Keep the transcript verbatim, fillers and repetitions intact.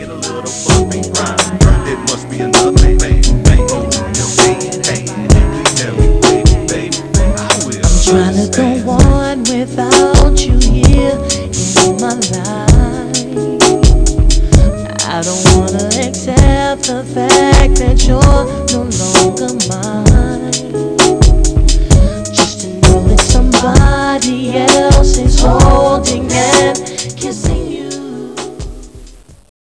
get a little bumpy rhyme. It must be another man, man, man holding your hand, hand. Please tell me, baby, baby, I will I'm trying to go on without you here in my life. I don't wanna accept the fact that you're no longer mine.